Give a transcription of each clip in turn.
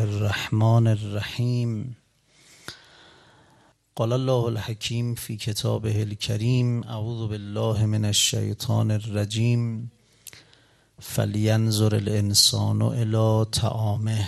الرحمن الرحیم. قال الله الحکیم فی کتابه الکریم اعوذ بالله من الشیطان الرجیم فلینظر الانسان الی طعامه.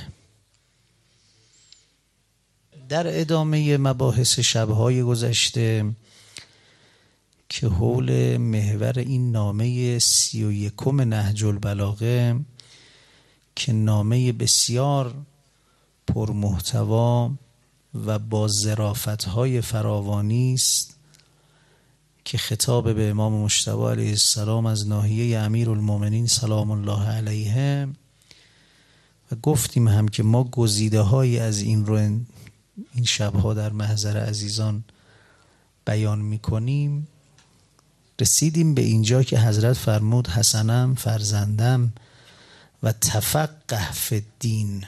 در ادامه مباحث شبهای گذشته که حول محور این نامه 31 نهج البلاغه که نامه بسیار پرمحتوا و با ظرافت‌های فراوانی است که خطاب به امام مجتبی علیه السلام از ناحیه امیرالمومنین سلام الله علیه، و گفتیم هم که ما گزیده‌هایی از این رو این شبها در محضر عزیزان بیان می‌کنیم. رسیدیم به اینجا که حضرت فرمود حسنم فرزندم و تفقه فی الدین،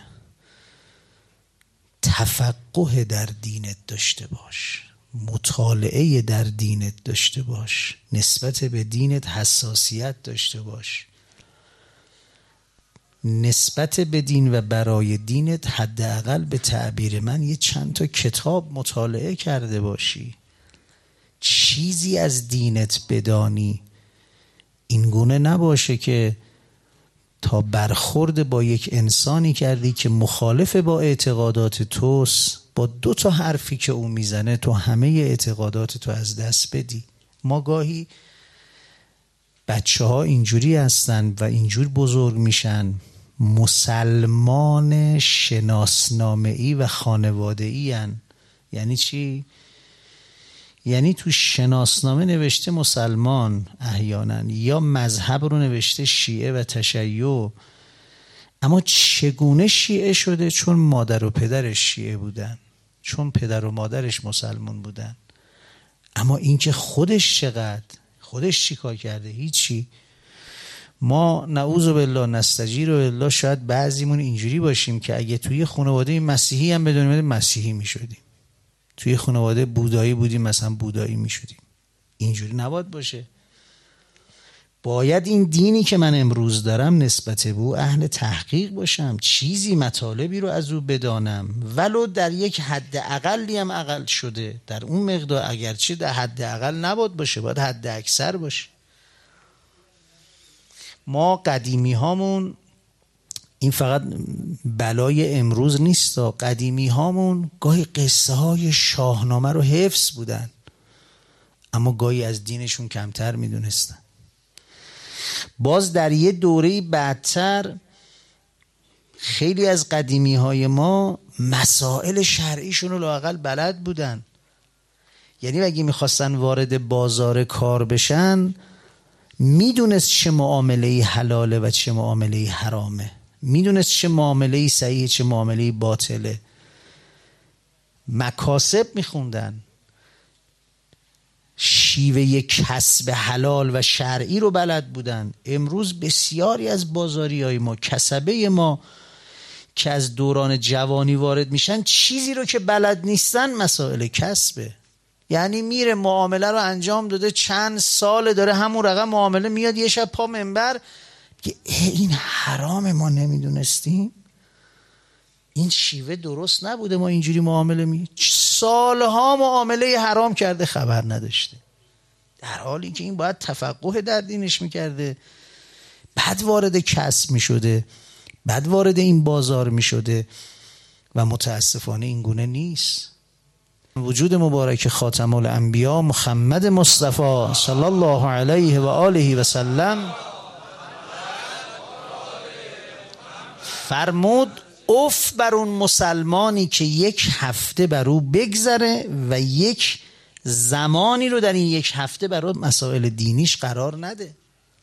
تفقه در دینت داشته باش، مطالعه در دینت داشته باش، نسبت به دینت حساسیت داشته باش، نسبت به دین و برای دینت حداقل به تعبیر من یه چند تا کتاب مطالعه کرده باشی، چیزی از دینت بدانی. این گونه نباشه که تا برخورد با یک انسانی کردی که مخالف با اعتقادات توست، با 2 تا حرفی که او میزنه تو همه اعتقادات تو از دست بدی. ما گاهی بچه ها اینجوری هستن و اینجور بزرگ میشن، مسلمان شناسنامه‌ای و خانواده‌ای هن. یعنی چی؟ یعنی تو شناسنامه نوشته مسلمان احیانا، یا مذهب رو نوشته شیعه و تشیع، اما چگونه شیعه شده؟ چون مادر و پدرش شیعه بودن، چون پدر و مادرش مسلمان بودن. اما اینکه خودش چقدر، خودش چی کار کرده؟ هیچی. ما نعوذ بالله نستجیر بالله شاید بعضیمون اینجوری باشیم که اگه توی خانواده مسیحی هم بدونیم مسیحی می شدیم، توی خانواده بودایی بودیم مثلا بودایی می شدیم. اینجوری نباید باشه. باید این دینی که من امروز دارم نسبت به او اهل تحقیق باشم، چیزی مطالبی رو از او بدانم، ولو در یک حد اقلی هم اقل شده، در اون مقدار، اگرچه در حد اقل نباید باشه، باید حد اکثر باشه. ما قدیمی هامون، این فقط بلای امروز نیست، قدیمی هامون گاهی قصه های شاهنامه رو حفظ بودن اما گاهی از دینشون کمتر میدونستن. باز در یه دوره بعدتر خیلی از قدیمی های ما مسائل شرعیشون رو لااقل بلد بودن. یعنی اگه میخواستن وارد بازار کار بشن میدونست چه معامله حلاله و چه معامله حرامه، میدونست چه معامله صحیحه چه معامله باطله. مکاسب میخوندن، شیوه کسب حلال و شرعی رو بلد بودن. امروز بسیاری از بازاری های ما، کسبه ما که از دوران جوانی وارد میشن، چیزی رو که بلد نیستن مسائل کسبه. یعنی میره معامله رو انجام داده چند سال داره همون رقم معامله، میاد یه شب پا منبر که این حرام، ما نمیدونستیم، این شیوه درست نبوده، ما اینجوری معامله سالها معامله حرام کرده خبر نداشته، در حالی که این باید تفقه در دینش میکرده، بعد وارد کسب میشده، بعد وارد این بازار میشده. و متاسفانه این گونه نیست. وجود مبارک خاتم الانبیا محمد مصطفی صلی الله علیه و آله و سلم فرمود اف بر اون مسلمانی که 1 هفته بر او بگذره و یک زمانی رو در این 1 هفته بر او مسائل دینیش قرار نده.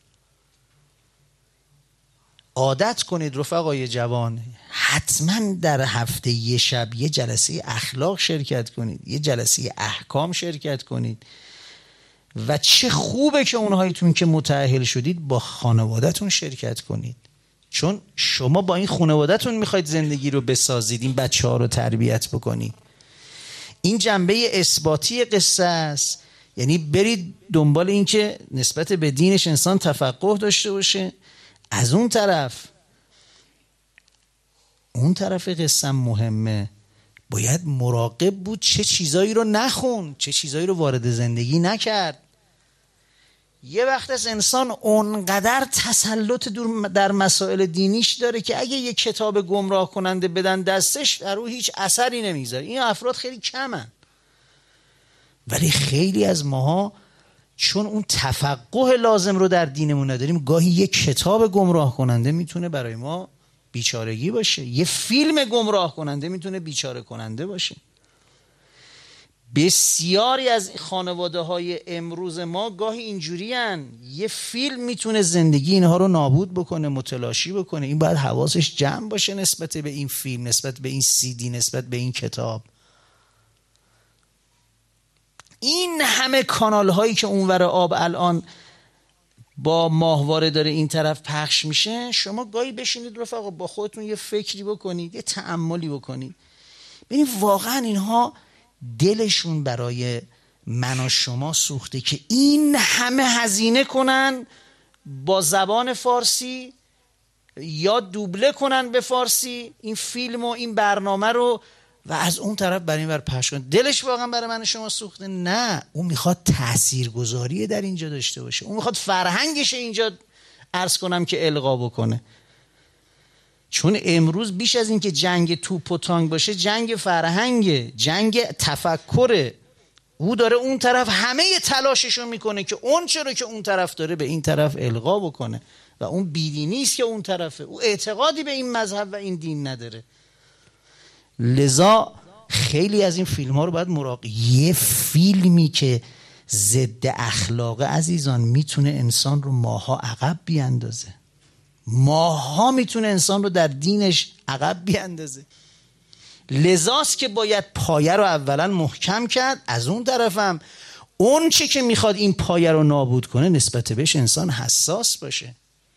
عادت کنید رفقای جوان، حتما در هفته یه شب یه جلسه اخلاق شرکت کنید، یه جلسه احکام شرکت کنید. و چه خوبه که اونهایتون که متأهل شدید با خانواده‌تون شرکت کنید، چون شما با این خانواده‌تون میخواید زندگی رو بسازید، این بچه‌ها رو تربیت بکنید. این جنبه اثباتی قصه است. یعنی برید دنبال این که نسبت به دینش انسان تفقه داشته باشه. از اون طرف اون طرف قصه مهمه، باید مراقب بود چه چیزایی رو نخون، چه چیزایی رو وارد زندگی نکرد. یه وقت از انسان اونقدر تسلط در مسائل دینیش داره که اگه یه کتاب گمراه کننده بدن دستش در او هیچ اثری نمیذاره. این افراد خیلی کمن، ولی خیلی از ماها چون اون تفقه لازم رو در دینمون نداریم، گاهی یه کتاب گمراه کننده میتونه برای ما بیچارگی باشه، یه فیلم گمراه کننده میتونه بیچاره کننده باشه. بسیاری از خانواده های امروز ما گاهی اینجوری هن، یه فیلم میتونه زندگی اینها رو نابود بکنه، متلاشی بکنه. این باید حواسش جمع باشه نسبت به این فیلم، نسبت به این CD، نسبت به این کتاب. این همه کانال هایی که اونور آب الان با ماهواره داره این طرف پخش میشه، شما گاهی بشینید رفقا با خودتون یه فکری بکنید، یه تأملی بکنید، ببینید واقعا اینها دلشون برای من و شما سوخته که این همه هزینه کنن با زبان فارسی یا دوبله کنن به فارسی این فیلم و این برنامه رو و از اون طرف برای این ور پخش کنن. دلش واقعا برای من و شما سوخته؟ نه، اون میخواد تاثیرگذاری در اینجا داشته باشه، اون میخواد فرهنگش اینجا عرض کنم که القا بکنه. چون امروز بیش از این که جنگ توپ و تانک باشه، جنگ فرهنگ، جنگ تفکره. او داره اون طرف همه تلاششو میکنه که اون چرا که اون طرف داره به این طرف القا بکنه و اون بیدینی است که اون طرفه، او اعتقادی به این مذهب و این دین نداره. لذا خیلی از این فیلم ها رو باید مراقب. یه فیلمی که ضد اخلاقه عزیزان میتونه انسان رو ماها عقب بیاندازه، ماها میتونه انسان رو در دینش عقب بیاندازه. لذاست که باید پایه رو اولا محکم کرد، از اون طرفم اون چه که میخواد این پایه رو نابود کنه نسبت بهش انسان حساس باشه.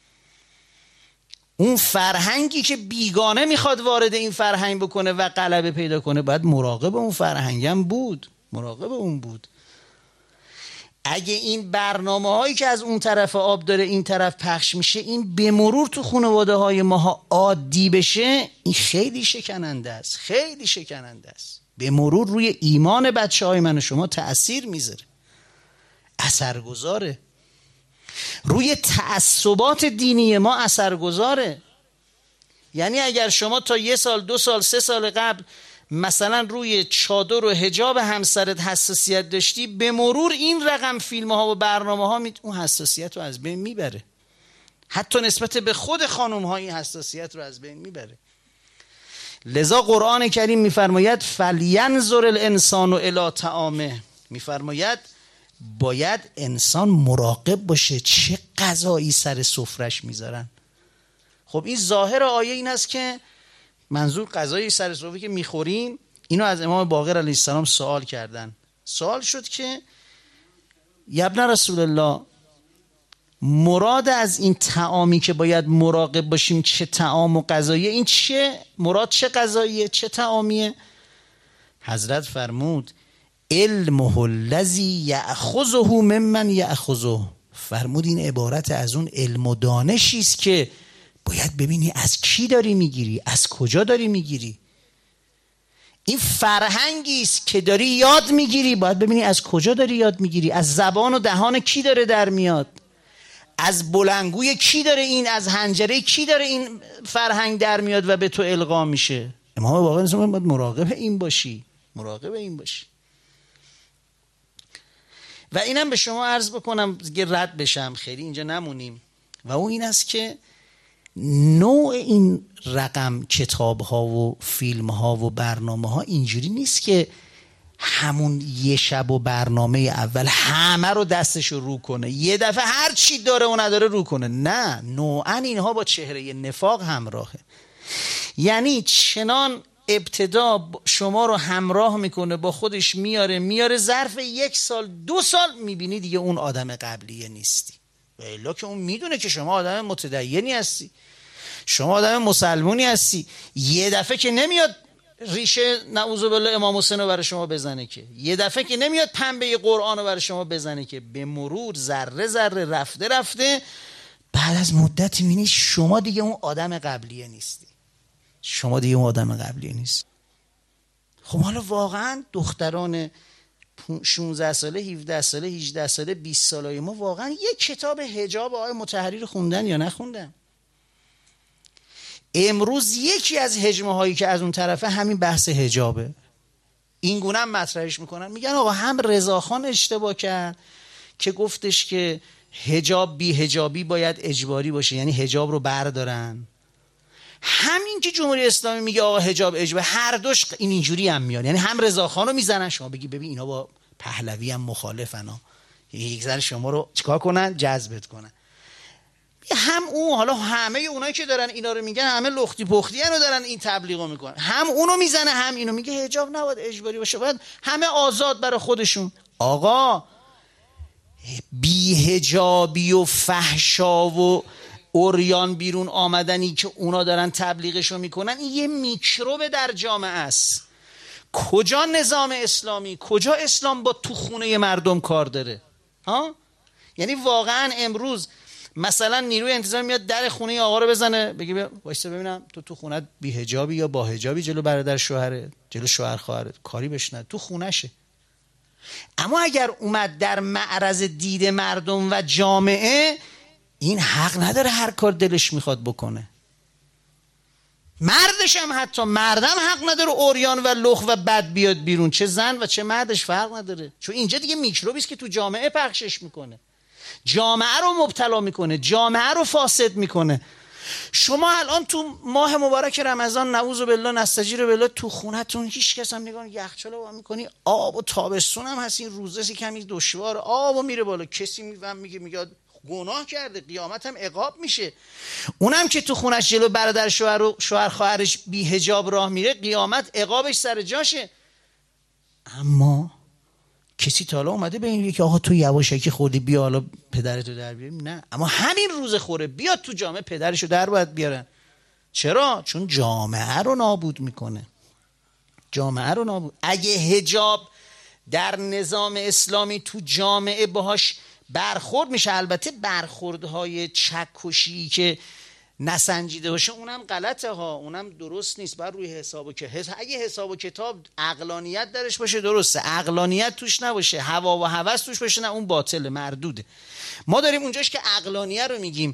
اون فرهنگی که بیگانه میخواد وارد این فرهنگ بکنه و غلبه پیدا کنه باید مراقب اون فرهنگم بود، مراقب اون بود. اگه این برنامه هایی که از اون طرف آب داره این طرف پخش میشه این به مرور تو خانواده های ماها عادی بشه، این خیلی شکننده است، خیلی شکننده است. به مرور روی ایمان بچه های من و شما تأثیر میذاره، اثرگذاره، روی تعصبات دینی ما اثرگذاره. یعنی اگر شما تا 1 سال 2 سال 3 سال قبل مثلا روی چادر و حجاب همسرت حساسیت داشتی، به مرور این رقم فیلم ها و برنامه ها اون حساسیت رو از بین میبره، حتی نسبت به خود خانم ها این حساسیت رو از بین میبره. لذا قرآن کریم میفرماید فلینظر الانسان الی طعامه، میفرماید باید انسان مراقب باشه چه غذایی سر سفرش میذارن. خب این ظاهر آیه این است که منظور غذای سر سفره که میخوریم. اینو از امام باقر علیه السلام سوال کردن. سوال شد که یا ابن رسول الله، مراد از این طعامی که باید مراقب باشیم چه طعام و غذاییه، این چه مراد، چه غذاییه، چه طعامیه؟ حضرت فرمود علمه الذی یأخذه ممن یأخذه. فرمود این عبارت از اون علم و دانشی است که باید ببینی از کی داری میگیری، از کجا داری میگیری. این فرهنگی است که داری یاد میگیری، باید ببینی از کجا داری یاد میگیری، از زبان و دهان کی داره در میاد، از بلندگوی کی داره این، از حنجره کی داره این فرهنگ در میاد و به تو القا میشه. امام باقر باید مراقب این باشی، مراقب این باشی. و اینم به شما عرض بکنم که رد بشم، خیلی اینجا نمونیم، و اون این است که نوع این رقم کتاب ها و فیلم ها و برنامه ها اینجوری نیست که همون یه شب و برنامه اول همه رو دستش رو کنه، یه دفعه هر چی داره و نداره رو کنه. نه، نوعا اینها با چهره نفاق همراهه. یعنی چنان ابتدا شما رو همراه میکنه، با خودش میاره ظرف 1 سال 2 سال میبینی دیگه اون آدم قبلیه نیستی. و الا که اون میدونه که شما آدم متدینی هستی، شما آدم مسلمونی هستی. یه دفعه که نمیاد ریشه نعوذ بالله امام حسین رو برای شما بزنه، که یه دفعه که نمیاد پنبه قرآن رو برای شما بزنه، که به مرور ذره ذره رفته بعد از مدتی میبینی شما دیگه اون آدم قبلیه نیستی. شما دیگه اون آدم قبلی نیست. خب حالا واقعا دختران 16 ساله 17 ساله 18 ساله 20 ساله ما واقعا یک کتاب حجاب آقای مطهری خوندن یا نخوندن؟ امروز یکی از هجمه هایی که از اون طرفه همین بحث حجابه. این گونه هم مطرحش میکنن، میگن آقا هم رضاخان اشتباه کرد که گفتش که حجاب بی حجابی باید اجباری باشه، یعنی حجاب رو بردارن. همین که جمهوری اسلامی میگه آقا حجاب اجباری، هر دوش اینجوری هم میاد، یعنی هم رضاخان رو میزنن. شما بگی ببین اینا با پهلوی هم مخالفن ها، یک ذره شما رو چیکار کنن؟ جذبت کنن. هم اون، حالا همه اونایی که دارن اینا رو میگن همه لختی پختی رو دارن این تبلیغو میکنن، هم اونو میزنه هم اینو، میگه حجاب نباید اجباری باشه، باید همه آزاد برای خودشون. آقا بی حجابی و فحشا و عریان بیرون آمدنی که اونا دارن تبلیغشو میکنن، این یه میکروب در جامعه است. کجا نظام اسلامی، کجا اسلام با تو خونه مردم کار داره؟ ها؟ یعنی واقعا امروز مثلا نیروی انتظامی میاد در خونه آقا رو بزنه، بگی وایسا ببینم تو خونت بی حجابی یا با حجابی جلو برادر شوهره، جلو شوهر خواهرت، کاری بهش نه، تو خونشه. اما اگر اومد در معرض دید مردم و جامعه، این حق نداره هر کار دلش میخواد بکنه. مردش هم، حتی مردم حق نداره عریان و لخ و بد بیاد بیرون، چه زن و چه مردش فرق نداره، چون اینجا دیگه میکروبی است که تو جامعه پخشش میکنه، جامعه رو مبتلا میکنه، جامعه رو فاسد میکنه. شما الان تو ماه مبارک رمضان نعوذ بالله نستجیر بالله تو خونتون هیچ کس هم نگاه یخچال وا میکنی، آب و تابستون هم هست، این روزه کمی دشوار، آب میره بالا، کسی میگه گناه کرده، قیامت هم عقاب میشه. اونم که تو خونش جلو برادر شوهر خواهرش بی حجاب راه میره، قیامت عقابش سر جاشه. اما کسی تا حالا اومده به این بگه که آقا تو یواشکی خوردی بیا حالا پدرتو در بیاریم؟ نه. اما همین روز خوره بیاد تو جامعه پدرشو در باید بیارن. چرا؟ چون جامعه رو نابود میکنه، جامعه رو نابود. اگه حجاب در نظام اسلامی تو جامعه باهاش برخورد میشه، البته برخوردهای چکشی که نسنجیده باشه اونم غلطه ها، اونم درست نیست، بر روی حساب و اگه حساب و کتاب عقلانیت درش باشه درسته، عقلانیت توش نباشه، هوا و هوس توش باشه، نه اون باطل مردوده. ما داریم اونجاش که عقلانیت رو میگیم.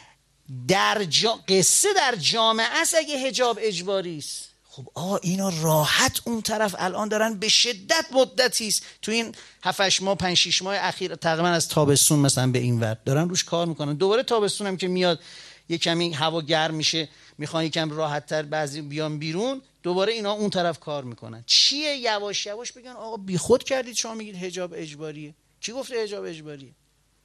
قصه در جامعه است اگه حجاب اجباری است. خب اینا راحت اون طرف الان دارن به شدت مدتی است تو این 7-8 ماه 5-6 ماه اخیر تقریبا از تابستون مثلا به این ور دارن روش کار میکنن. دوباره تابستون هم که میاد یه کمی هوا گرم میشه، میخوان یکم راحت تر بعضی بیان بیرون، دوباره اینا اون طرف کار میکنن. چیه؟ یواش یواش بگن آقا بی خود کردید شما میگید حجاب اجباریه. کی گفته حجاب اجباریه؟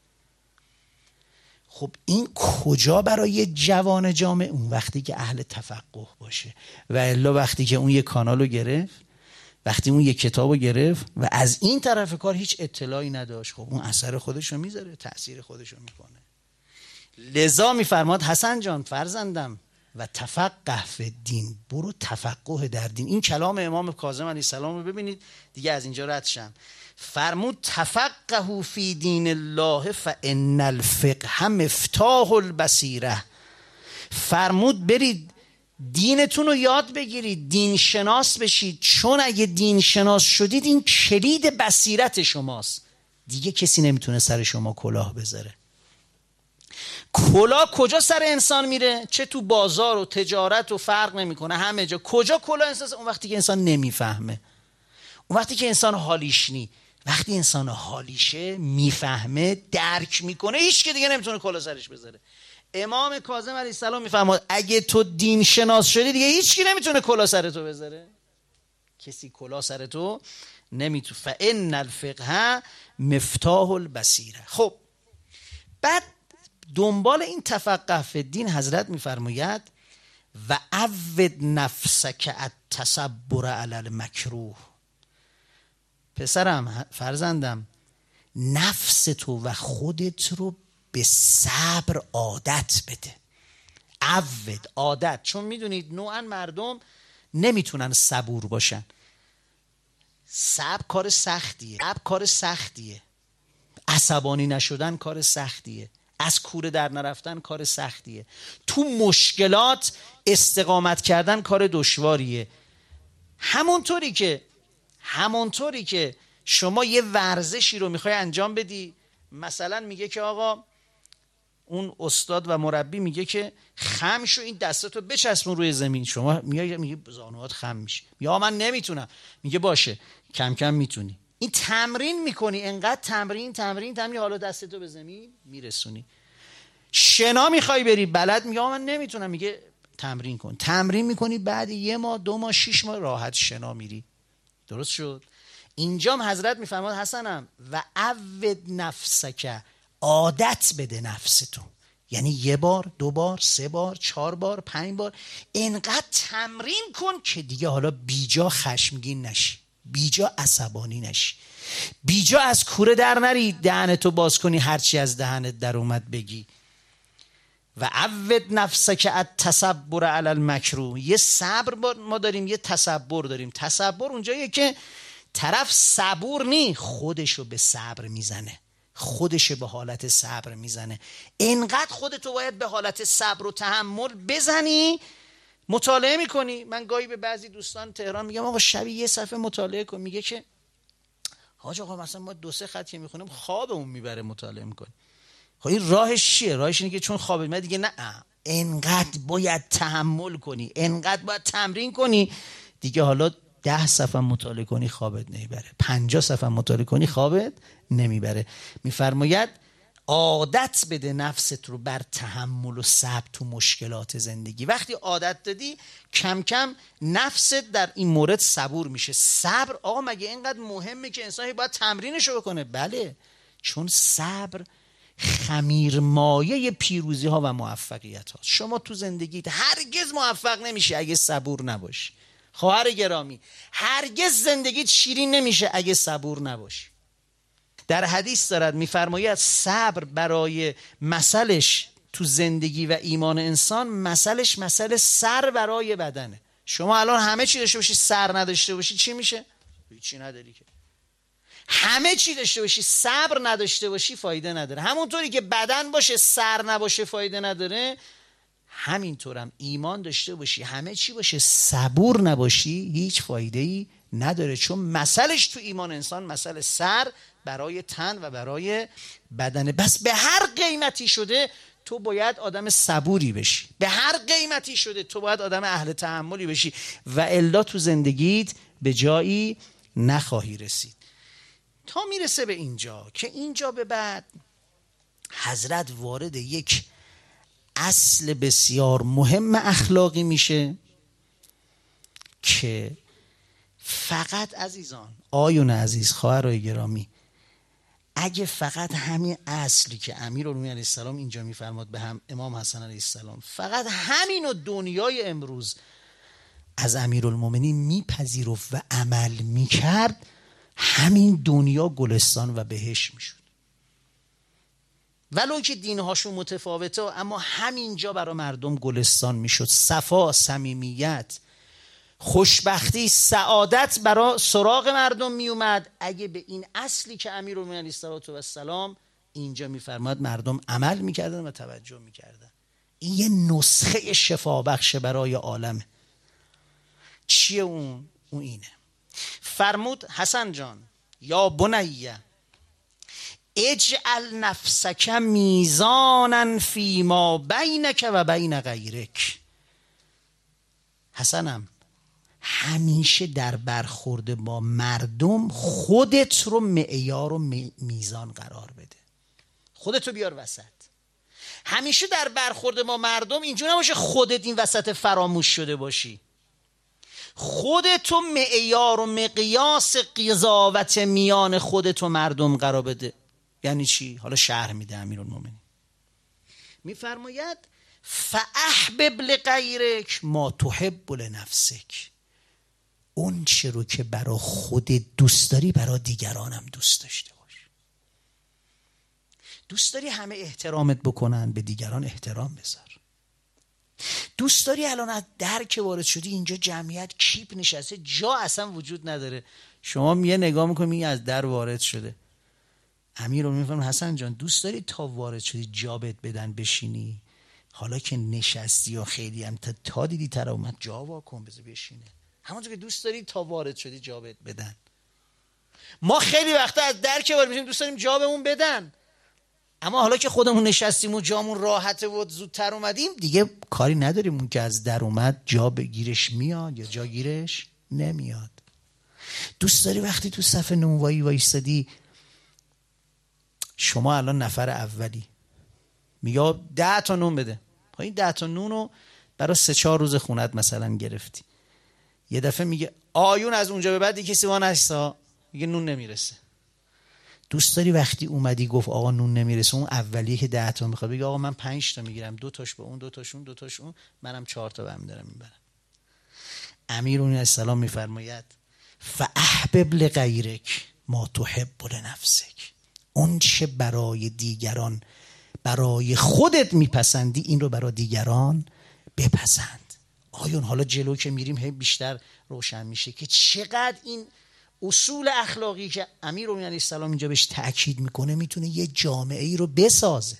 خب این کجا برای جوان جامعه؟ اون وقتی که اهل تفقه باشه، و الا وقتی که اون یه کانالو گرفت، وقتی اون یه کتابو گرفت و از این طرف کار هیچ اطلاعی نداشت، خب اون اثر خودشو میذاره، تأثیر خودشو میکنه. لذا میفرماد حسن جان فرزندم و تفقه فی الدین، برو تفقه در دین. این کلام امام کاظم علیه السلام رو ببینید دیگه، از اینجا رد شم. فرمود تفقهوا فی دین الله فان الفقه مفتاح البصیره. فرمود برید دینتون رو یاد بگیرید، دین شناس بشید، چون اگه دین شناس شدید این کلید بصیرت شماست، دیگه کسی نمیتونه سر شما کلاه بذاره. کلاه کجا سر انسان میره؟ چه تو بازار و تجارت و فرق نمیکنه، همه جا. کجا کلاه انسان؟ اون وقتی که انسان نمیفهمه، اون وقتی که انسان حالیش نی. وقتی انسان حالیشه، میفهمه، درک میکنه، هیچ که دیگه نمیتونه کلاه سرش بذاره. امام کاظم علیه السلام میفرماد اگه تو دین شناس شدی دیگه هیچ کی نمیتونه کلاه سر تو بذاره، کسی کلاه سر تو نمیتونه. فان الفقه مفتاح البصیره. خب بعد دنبال این تفقه فی الدین حضرت میفرماید و عود نفسک التصبر علی المکروه. پسرم، فرزندم، نفس تو و خودت رو به صبر عادت بده. عود، عادت. چون میدونید نوعا مردم نمیتونن صبور باشن. صبر کار سختیه، عصبانی نشدن کار سختیه. از کوره در نرفتن کار سختیه. تو مشکلات استقامت کردن کار دشواریه. همونطوری که شما یه ورزشی رو میخوای انجام بدی، مثلا میگه که آقا اون استاد و مربی میگه که خم شو، این دستاتو بچسبون روی زمین، شما میگه زانوات خم میشه، یا من نمیتونم، میگه باشه کم کم میتونی. این تمرین میکنی، انقدر تمرین حالا دستتو به زمین میرسونی. شنا میخوای بری، بلد میگه من نمیتونم، میگه تمرین کن، تمرین میکنی، بعد 1 ماه 2 ماه 6 ماه راحت شنا میری. درست شد؟ اینجام حضرت میفرماد حسنم و عود نفسک، عادت بده نفستو، یعنی 1 بار 2 بار 3 بار 4 بار 5 بار اینقدر تمرین کن که دیگه حالا بیجا خشمگین نشی، بیجا عصبانی نشی، بیجا از کوره در نری دهنتو باز کنی هرچی از دهنت در اومد بگی. و عود نفسک التصبر علی المکروه. یه صبر ما داریم، یه تصبر داریم. تصبر اونجاییه که طرف صبور نی، خودشو به صبر میزنه، خودشو به حالت صبر میزنه. اینقدر خودتو باید به حالت صبر و تحمل بزنی. مطالعه میکنی. من گاهی به بعضی دوستان تهران میگم آقا شبی 1 صفحه مطالعه کن، میگه که حاج آقا مثلا ما 2-3 خط که میخونیم خوابمون میبره مطالعه میکنیم. خب این راهش چیه؟ راهش اینه که چون خوابت میاد دیگه نه، انقدر باید تحمل کنی، انقدر باید تمرین کنی دیگه. حالا 10 صفحه مطالعه کنی خوابت نمیبره، 50 صفحه مطالعه کنی خوابت نمیبره. میفرماید عادت بده نفست رو بر تحمل و صبر تو مشکلات زندگی. وقتی عادت دادی کم کم نفست در این مورد صبور میشه. صبر آقا مگه اینقدر مهمه که انسان باید تمرینشو بکنه؟ بله، چون صبر خمیرمایه پیروزی ها و موفقیت ها. شما تو زندگیت هرگز موفق نمیشه اگه صبور نباشی. خواهر گرامی، هرگز زندگیت شیرین نمیشه اگه صبور نباشی. در حدیث دارد میفرماید صبر برای مثلش تو زندگی و ایمان انسان مثلش مثل سر برای بدنه. شما الان همه چی داشته باشی سر نداشته باشی چی میشه؟ هیچی نداری که. همه چی داشته باشی صبر نداشته باشی فایده نداره. همونطوری که بدن باشه سر نباشه فایده نداره، همینطورم ایمان داشته باشی همه چی باشه صبور نباشی هیچ فایده‌ای نداره. چون مثلش تو ایمان انسان مثل سر برای تن و برای بدنه. بس به هر قیمتی شده تو باید آدم صبوری بشی، به هر قیمتی شده تو باید آدم اهل تحملی بشی و الا تو زندگیت به جایی نخواهی رسید. تا میرسه به اینجا که اینجا به بعد حضرت وارد یک اصل بسیار مهم اخلاقی میشه که فقط عزیزان، آیون عزیز، خواهرای گرامی، اگه فقط همین اصلی که امیرالمومنین علیه السلام اینجا میفرماد به هم امام حسن علیه السلام، فقط همینو دنیای امروز از امیرالمومنین میپذیرفت و عمل میکرد، همین دنیا گلستان و بهشت میشد. ولو که دینهاشون متفاوته اما همینجا برای مردم گلستان میشد. صفا، صمیمیت، خوشبختی، سعادت برای سراغ مردم میومد اگه به این اصلی که امیرالمومنین علیه السلام اینجا میفرماد مردم عمل میکردن و توجه میکردن. این یه نسخه شفابخش برای عالم. چیه اون؟ اون اینه. فرمود حسن جان یا بنیه اجعل نفسک میزانا فیما بینک و بین غیرک. حسنم، همیشه در برخورد با مردم خودت رو معیار و میزان قرار بده. خودت رو بیار وسط. همیشه در برخورد با مردم اینجور نباشه خودت این وسط فراموش شده باشی. خودتو معیار و مقیاس قضاوت میان خودت و مردم قرار بده. یعنی چی؟ حالا شرح میده امیرالمومنین. میفرماید فاحبب لغیرک ما تحب لنفسک. اون چه رو که برای خودت دوست داری برای دیگرانم دوست داشته باش. دوست داری همه احترامت بکنن، به دیگران احترام بذار. دوست داری الان از در که وارد شدی اینجا جمعیت کیپ نشسته، جا اصلا وجود نداره، شما یه نگاه میکنی از در وارد شده، امیرالمومنین میفرماید حسن جان دوست داری تا وارد شدی جا بهت بدن بشینی؟ حالا که نشستی یا خیلی هم تا دیدی طرف اومد جا واکن بذار بشینه. همونطور که دوست داری تا وارد شدی جا بهت بدن. ما خیلی وقتا از در که وارد میشیم دوست داریم جا بهمون بدن، اما حالا که خودمون نشستیم و جامون راحته و زودتر اومدیم دیگه کاری نداریم اون که از در اومد جا بگیرش میاد یا جا گیرش نمیاد. دوست داری وقتی تو صف نونوایی وایستادی، شما الان نفر اولی، میگه 10 تا نون بده، این 10 تا نون رو برای 3-4 روز خونت مثلا گرفتی، یه دفعه میگه آیون از اونجا به بعد کسی وان نشسته، میگه نون نمیرسه. دوست داری وقتی اومدی گفت آقا نون نمیرسه، اون اولیه که 10 تا میخواد بگه آقا من 5 تا میگیرم، 2 تاش به اون، 2 تاش اون، 2 تاش اون، منم 4 تا برمی دارم میبرم. امیرالمومنین السلام میفرماید فاحبب لغیرک ما تحب لنفسک، اون چه برای دیگران برای خودت میپسندی این رو برای دیگران بپسند. آیون حالا جلو که میریم هی بیشتر روشن میشه که چقدر این اصول اخلاقی که امیرالمومنین علیه السلام اینجا بهش تأکید میکنه میتونه یه جامعه ای رو بسازه.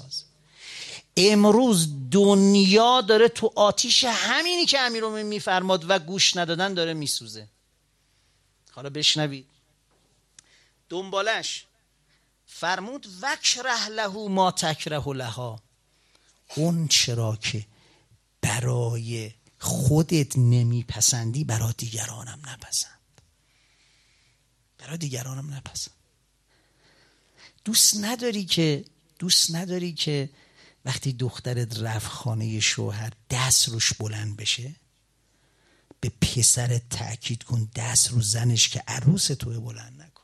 امروز دنیا داره تو آتیش همینی که امیرالمومنین میفرماد و گوش ندادن داره میسوزه. حالا بشنوید دنبالش فرمود وکره له ما تکره لها، اون چرا که برای خودت نمیپسندی برای دیگرانم نپسند. دوست نداری که وقتی دخترت رفت خانه شوهر دست روش بلند بشه؟ به پسرت تأکید کن دست رو زنش که عروس توه بلند نکن.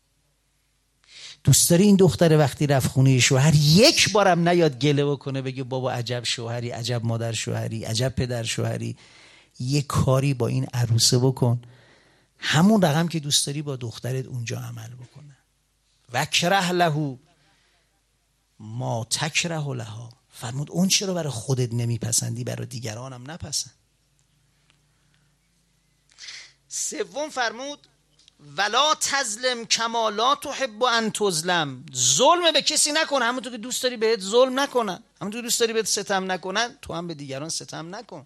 دوست داری این دختره وقتی رفت خونه شوهر یک بارم نیاد گله بکنه بگه بابا عجب شوهری، عجب مادر شوهری، عجب پدر شوهری؟ یه کاری با این عروسه بکن، همون رقم که دوست داری با دخترت اونجا عمل بکنه. وکره له ما تکره لها، فرمود اون چرا برای خودت نمیپسندی برای دیگرانم نپسند. سوم فرمود ولا تظلم کما لا تحب ان تظلم، ظلم به کسی نکن، همونطور که دوست داری بهت ظلم نکنن، همونطور که دوست داری بهت ستم نکنن تو هم به دیگران ستم نکن.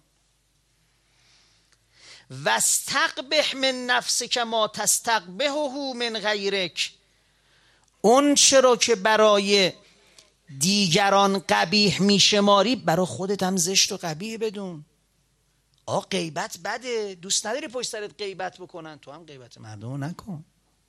واستقبح من نفسک ما تستقبحه من غیرک، اون چرا که برای دیگران قبیح میشماری برای خودت هم زشت و قبیح بدون. غیبت بده، دوست نداری پشت سرت غیبت بکنن، تو هم غیبت مردم رو نکن.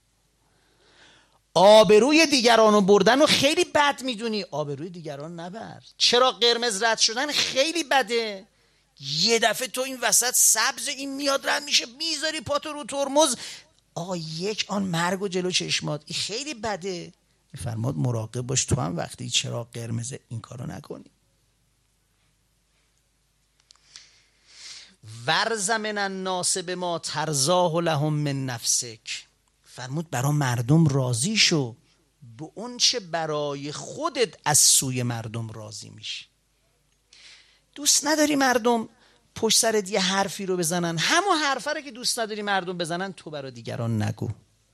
آبروی دیگران رو بردن و خیلی بد میدونی، آبروی دیگران نبر. چرا قرمز رد شدن خیلی بده، یه دفعه تو این وسط سبز این میاد رد میشه میذاری پاتو رو ترمز، یک آن مرگ و جلو چشمات، این خیلی بده. میفرماد مراقب باش تو هم وقتی چراغ قرمزه این کارو نکنی. ورز من الناس بما ترضاه لهم من نفسک، فرمود برای مردم راضی شو به اون چه برای خودت از سوی مردم راضی میشی. دوست نداری مردم پشت سرت یه حرفی رو بزنن، همون حرفه رو که دوست نداری مردم بزنن تو برای دیگران نگو.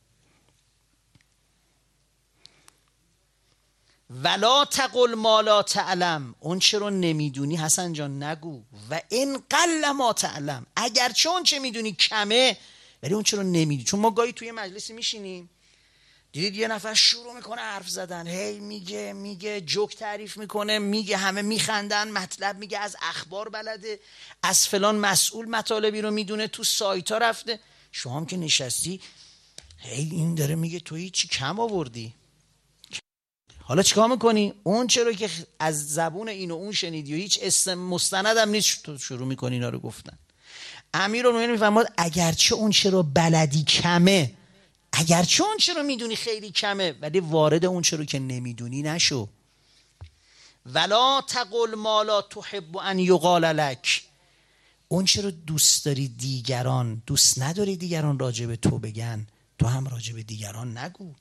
ولا تقل ما لا تعلم، اون چه رو نمیدونی حسن جان نگو. و ان قل ما تعلم، اگرچه اون چه میدونی کمه ولی اون چه رو نمیدونی. چون ما گاهی توی مجلسی میشینیم دیدید یه نفر شروع میکنه حرف زدن، هی میگه جوک تعریف میکنه، میگه همه میخندن، مطلب میگه، از اخبار بلده، از فلان مسئول مطالبی رو میدونه، تو سایت ها رفته، شما هم که نشستی هی این داره میگه تو هیچی کم آوردی. حالا چیکار میکنی؟ اون چرا که از زبون این و اون شنیدی و هیچ مستندم نیست تو شروع میکنی اینا رو گفتن. امیرالمومنین میفرماد اگرچه اون چرا بلدی کمه، اگرچه اون چرا میدونی خیلی کمه، ولی وارد اون چرا که نمیدونی نشو. ولا تقل ما لا تحب ان یقال لک، اون چرا دوست داری دیگران دوست نداری دیگران راجع به تو بگن تو هم راجع به دیگران نگو.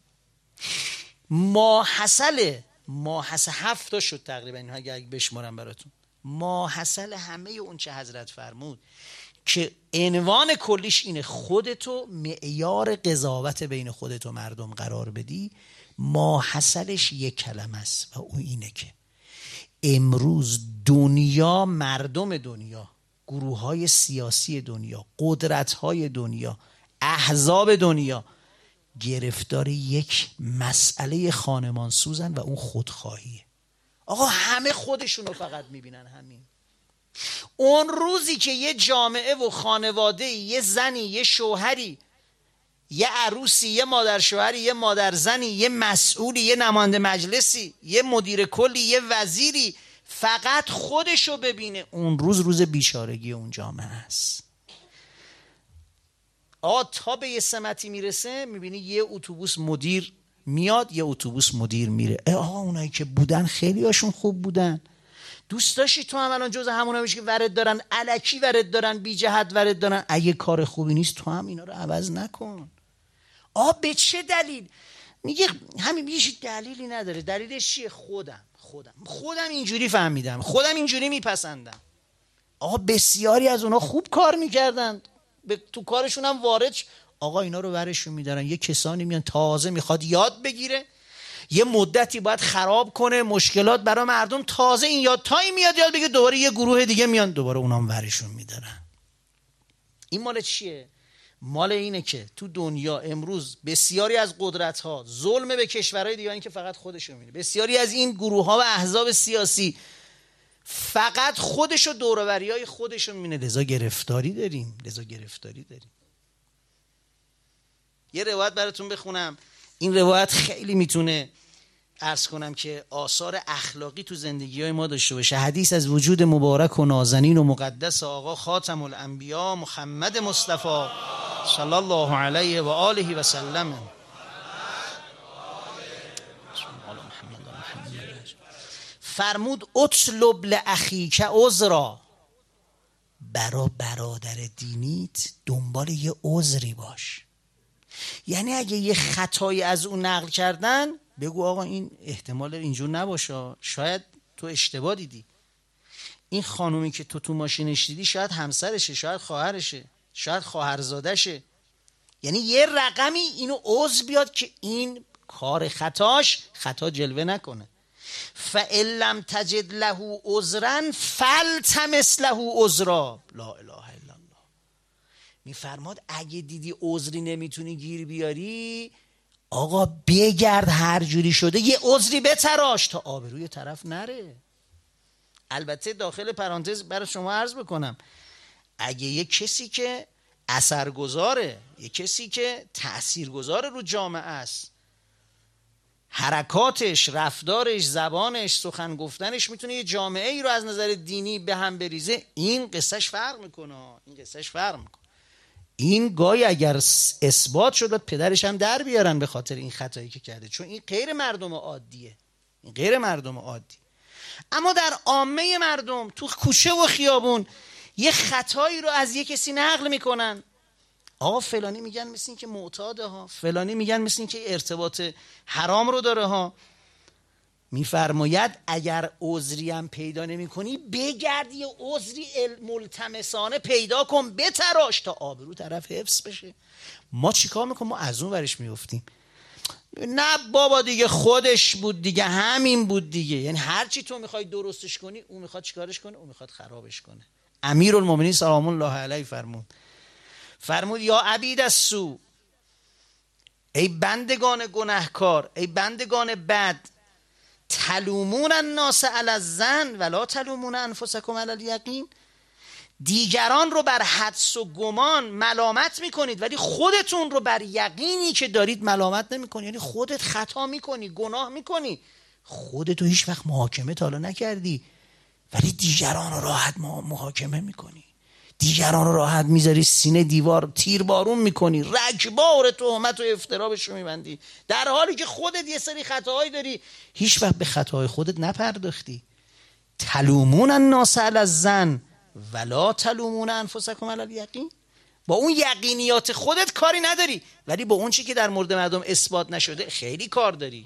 ماحصل 7 تا شد تقریبا، اینها اگه بشمارم براتون، ماحصل همه اون چه حضرت فرمود که عنوان کلیش اینه خودتو معیار قضاوت بین خودت و مردم قرار بدی، ماحصلش یک کلمه است و اون اینه که امروز دنیا، مردم دنیا، گروه‌های سیاسی دنیا، قدرت‌های دنیا، احزاب دنیا گرفتار یک مسئله خانمان سوزن و اون خودخواهیه. آقا همه خودشونو فقط میبینن. همین اون روزی که یه جامعه و خانواده، یه زنی، یه شوهری، یه عروسی، یه مادر شوهری، یه مادر زنی، یه مسئولی، یه نماینده مجلسی، یه مدیر کلی، یه وزیری فقط خودشو ببینه، اون روز بیچارگی اون جامعه است. تا به یه سمتی میرسه میبینی یه اتوبوس مدیر میاد، یه اتوبوس مدیر میره. اونایی که بودن خیلی هاشون خوب بودن، دوست داشتی تو هم الان جز همونا میشه که ورد دارن، الکی ورد دارن، بی جهت ورد دارن. اگه کار خوبی نیست تو هم اینا رو عوض نکن. به چه دلیل؟ میگه همین هیچ دلیلی نداره. دلیلش چیه؟ خودم اینجوری فهمیدم، خودم اینجوری میپسندم. بسیاری از اونا خوب کار میکردن، تو کارشون هم وارد اینا رو ورشون میدارن. یه کسانی میان تازه میخواد یاد بگیره، یه مدتی باید خراب کنه مشکلات برای مردم، تازه این یاد میاد بگه، دوباره یه گروه دیگه میان دوباره اونام ورشون میدارن. این مال چیه؟ مال اینه که تو دنیا امروز بسیاری از قدرت‌ها ظلم به کشورهای دیگه که فقط خودشون میبینه. بسیاری از این گروه‌ها و احزاب سیاسی فقط خودش و دور و بریای خودشون میبینه. لذا گرفتاری داریم. یه روایت براتون بخونم. این روایت خیلی میتونه عرض کنم که آثار اخلاقی تو زندگی‌های ما داشته باشه. حدیث از وجود مبارک و نازنین و مقدس آقا خاتم الانبیا محمد مصطفی صلی الله علیه و آله و سلم. فرمود اطلب لاخیک عذرا، برا برادر دینیت دنبال یه عذری باش. یعنی اگه یه خطایی از اون نقل کردن، بگو آقا این احتمال اینجور نباشه، شاید تو اشتباه دیدی. این خانومی که تو ماشینش دیدی شاید همسرشه، شاید خواهرشه، شاید خواهرزادشه. یعنی یه رقمی اینو عذر بیاد که این کار خطا جلوه نکنه. فَإِن لَّمْ تَجِدْ لَهُ عُذْرًا فَالْتَمِسْ لَهُ عُذْرًا. لا اله الا الله. میفرماد اگه دیدی عذری نمیتونی گیر بیاری، آقا بگرد هر جوری شده یه عذری بتراش تا آبروی طرف نره. البته داخل پرانتز برای شما عرض بکنم، اگه یه کسی که اثرگذاره، یه کسی که تاثیرگذاره رو جامعه است، حرکاتش، رفتارش، زبانش، سخن گفتنش میتونه یه جامعه ای رو از نظر دینی به هم بریزه، این قصهش فرق میکنه. این گاهی اگر اثبات شد پدرش هم در بیارن به خاطر این خطایی که کرده، چون این غیر مردم عادیه. اما در عامه مردم تو کوچه و خیابون یه خطایی رو از یه کسی نقل میکنن. فلانی میگن مثل این که معتاده ها، فلانی میگن مثل این که ارتباط حرام رو داره ها. میفرماید اگر عذری هم پیدا نمی کنی، بگرد یه عذری ملتمسانه پیدا کن، بتراش تا آبرو طرف حفظ بشه. ما چیکار میکنیم؟ ما از اون ورش میفتیم. نه بابا دیگه خودش بود دیگه، همین بود دیگه. یعنی هر چی تو میخوای درستش کنی، اون میخواد چیکارش کنه؟ اون میخواد خرابش کنه. امیرالمومنین سلام الله علیه فرمود یا عبید السوء، ای بندگان گناهکار، ای بندگان بد، تلومون الناس علی الظن ولا تلومون انفسکم علی الیقین. دیگران رو بر حدس و گمان ملامت میکنید ولی خودتون رو بر یقینی که دارید ملامت نمیکنید. یعنی خودت خطا میکنی، گناه میکنی، خودتو هیچ وقت محاکمه تا حالا نکردی ولی دیگران رو راحت محاکمه میکنی، دیگران رو راحت میذاری سینه دیوار تیربارون میکنی، رگبار تهمت و افترا بهشون میبندی، در حالی که خودت یه سری خطاهایی داری هیچ وقت به خطاهای خودت نپرداختی. تلومون الناس علی الظن ولا تلومون انفسکم علی الیقین. با اون یقینیات خودت کاری نداری ولی با اون چی که در مورد مردم اثبات نشده خیلی کار داری.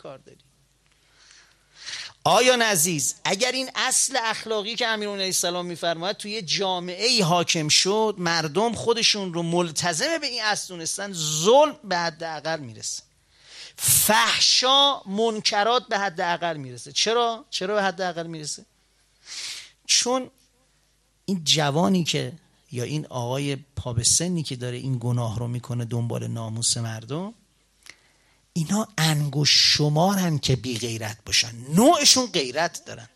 آیا عزیز اگر این اصل اخلاقی که امیرالمومنین علیه السلام میفرماید توی جامعه حاکم شد، مردم خودشون رو ملتزم به این اصل دونستن، ظلم به حداقل میرسه. فحشا منکرات به حد اقل میرسه. چرا به حد اقل میرسه؟ چون این جوانی که یا این آقای پا به سنی که داره این گناه رو میکنه دنبال ناموس مردم، اینا انگشت شمارن که بی غیرت باشن. نوعشون غیرت دارن.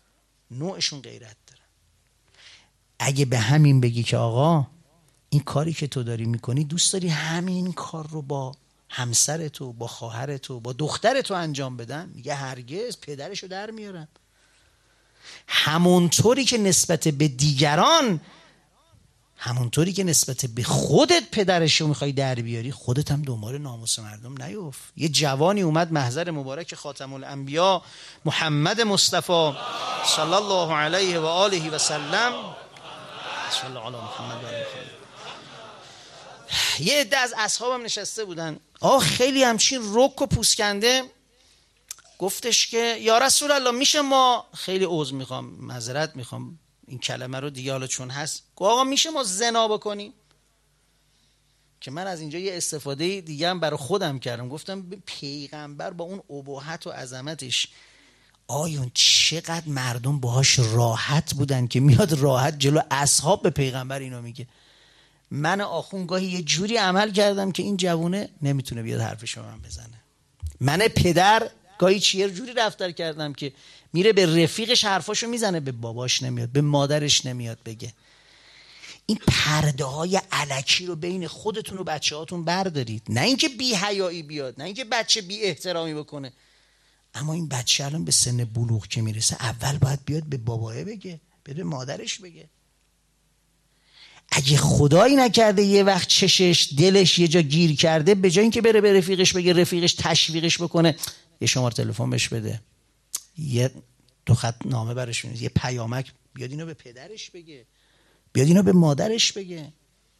اگه به همین بگی که آقا این کاری که تو داری میکنی دوست داری همین کار رو با همسرتو، با خواهرتو، با دخترتو انجام بدن، میگه هرگز، پدرشو در میارن. همونطوری که نسبت به دیگران، همونطوری که نسبت به خودت پدرشو میخوای در بیاری، خودت هم دنبال ناموس مردم نیفت. یه جوانی اومد محضر مبارک خاتم الانبیا محمد مصطفی صلی الله علیه و آله و سلم، صلی الله علی محمد و آله محمد. یه عده از اصحابم نشسته بودن، خیلی همچین رک و پوسکنده، گفتش که یا رسول الله میشه ما، خیلی عذر میخوام، معذرت میخوام این کلمه رو دیگه حالا چون هست، آقا میشه ما زنا بکنیم؟ که من از اینجا یه استفاده دیگه هم برای خودم کردم، گفتم پیغمبر با اون اباحت و عظمتش آیون چقدر مردم باهاش راحت بودن که میاد راحت جلو اصحاب به پیغمبر اینو میگه. من آخون گاهی یه جوری عمل کردم که این جوونه نمیتونه بیاد حرفشو من بزنه. من پدر گاهی چیه جوری رفتار کردم که میره به رفیقش حرفاشو میزنه، به باباش نمیاد، به مادرش نمیاد بگه. این پرده های الکی رو بین خودتون و بچه هاتون بردارید. نه اینکه بی حیایی بیاد، نه اینکه بچه بی احترامی بکنه، اما این بچه الان به سن بلوغ که میرسه اول باید بیاد به باباه بگه، به مادرش بگه. اگه خدایی نکرده یه وقت چشش دلش یه جا گیر کرده، به جای اینکه بره به رفیقش بگه، رفیقش تشویقش بکنه، یه شماره تلفن بهش بده، یه 2 خط نامه براش بنویسه، یه پیامک، بیاد اینو به پدرش بگه، بیاد اینو به مادرش بگه.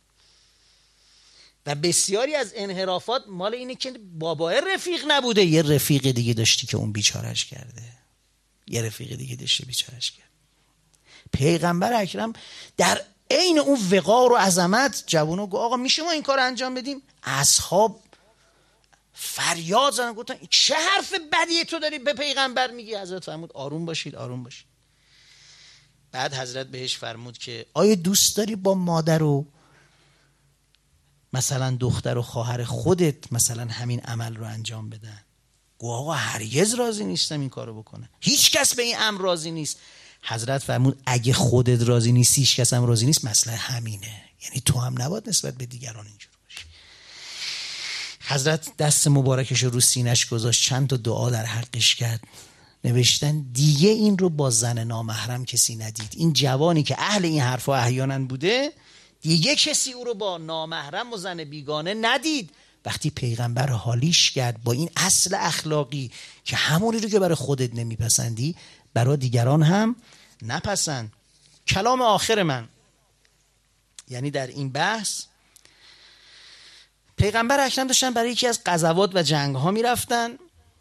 و بسیاری از انحرافات مال اینه که بابا رفیق نبوده، یه رفیق دیگه داشتی که اون بیچارش کرده، یه رفیق دیگه داشته بیچارش کرد. پیغمبر اکرم در عین اون وقار و عظمت جوانو گفت آقا میشه ما این کار انجام بدیم؟ اصحاب فریاد زدن، گفتن چه حرف بدیه تو داری به پیغمبر میگی؟ حضرت فرمود آروم باشید، آروم باشید. بعد حضرت بهش فرمود که آیا دوست داری با مادر و مثلا دختر و خواهر خودت مثلا همین عمل رو انجام بدن؟ گفت آقا هرگز راضی نیستم این کارو بکنه، هیچ کس به این امر راضی نیست. حضرت فرمود اگه خودت راضی نیستی هیچ کس هم راضی نیست، مسئله همینه، یعنی تو هم نباید نسبت به دیگران اینجور باشی. حضرت دست مبارکش رو سینه‌اش گذاشت، چند تا دعا در حقش کرد، نوشتن دیگه این رو با زن نامحرم کسی ندید. این جوانی که اهل این حرفا احیانا بوده، دیگه کسی او رو با نامحرم و زن بیگانه ندید. وقتی پیغمبر حالیش کرد با این اصل اخلاقی که همونی رو که برای خودت نمیپسندی برای دیگران هم نپسند. کلام آخر من، یعنی در این بحث، پیغمبر اکرم داشتن برای یکی از غزوات و جنگ ها میرفتن.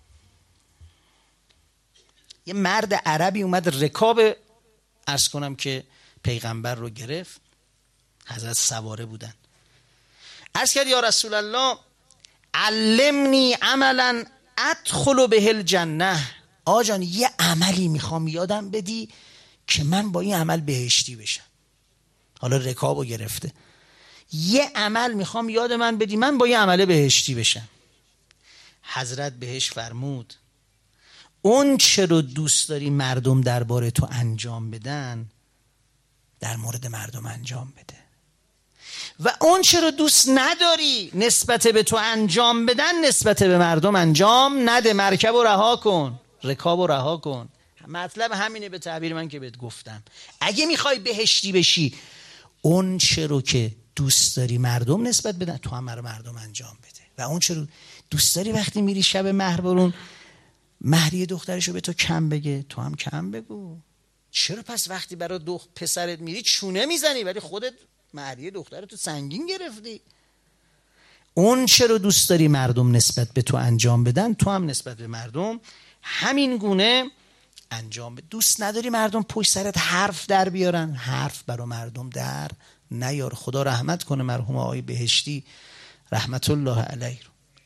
یه مرد عربی اومد رکاب، عرض کنم که پیغمبر رو گرفت. حضرت سواره بودن. عرض کرد یا رسول الله علمنی عملا ادخل به الجنه. آجان یه عملی میخوام یادم بدی که من با این عمل بهشتی بشم. حالا رکابو گرفته، یه عمل میخوام یاد من بدی من با یه عمل بهشتی بشم. حضرت بهش فرمود اون چه رو دوست داری مردم درباره تو انجام بدن در مورد مردم انجام بده، و اون چه رو دوست نداری نسبت به تو انجام بدن نسبت به مردم انجام نده. مرکب رو رها کن، رکاب رو رها کن. مطلب همینه به تعبیر من که بهت گفتم. اگه میخوای بهشتی بشی، اون چه رو که دوست داری مردم نسبت بدن تو هم مردم انجام بده، و اون چه رو دوست داری وقتی میری شب مهر برون مهریه دخترشو به تو کم بگه تو هم کم بگو. چرا پس وقتی برای پسرت میری چونه میزنی ولی خودت مهریه دخترتو سنگین گرفتی؟ اون چه رو دوست داری مردم نسبت به تو انجام بدن تو هم نسبت به مردم همین گونه انجام بده. دوست نداری مردم پشت سرت حرف در بیارن، حرف برای مردم در نیار. خدا رحمت کنه مرحوم آقای بهشتی رحمت الله علیه رو.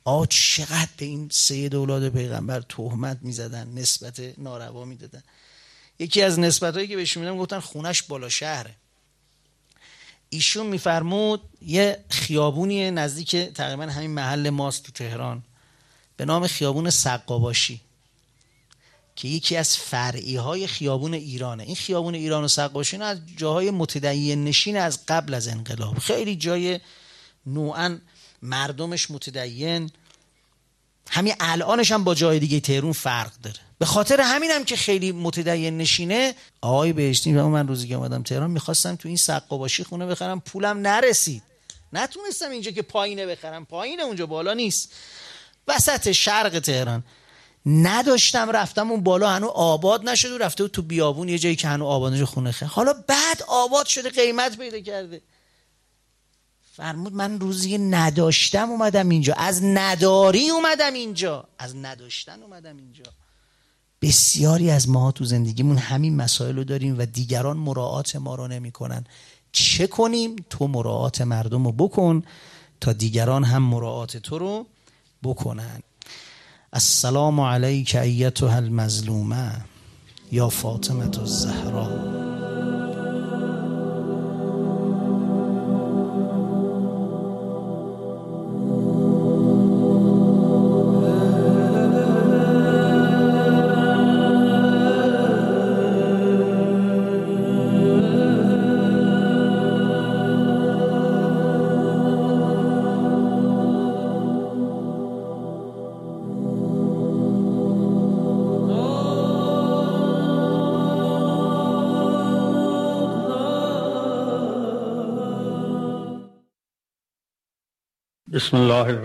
چقدر به این سید اولاد پیغمبر تهمت میزدن، نسبت ناروا میدادن. یکی از نسبتایی که بهش میدن گفتن خونش بالا شهره. ایشون میفرمود یه خیابونی نزدیک تقریبا همین محل ماست تو تهران به نام خیابون سقاباشی که یکی از فرعی های خیابون ایرانه. این خیابون ایران و سقاباشی از جاهای متدین نشین از قبل از انقلاب، خیلی جای نوعا مردمش متدین، همین الانش هم با جای دیگه تهران فرق داره. به خاطر همینم که خیلی متدین نشینه. آقای بهشتی و من روزی که اومدم تهران میخواستم تو این سقاباشی خونه بخرم، پولم نرسید، نتونستم اینجا که پایینه بخرم، پایینه اونجا بالا نیست، وسط شرق تهران نداشتم، رفتم اون بالا هنوز آباد نشده و رفته تو بیابون یه جایی که هنوز آباد نشده خونه خرم. حالا بعد آباد شده قیمت پیدا کرده. فرمود من روزی نداشتم اومدم اینجا، از نداری اومدم اینجا، از نداشتن اومدم اینجا. بسیاری از ما تو زندگیمون همین مسائل رو داریم و دیگران مراعات ما رو نمی کنن. چه کنیم؟ تو مراعات مردم رو بکن تا دیگران هم مراعات تو رو بکنن. السلام علیک ایتها المظلومه یا فاطمه الزهرا. بسم الله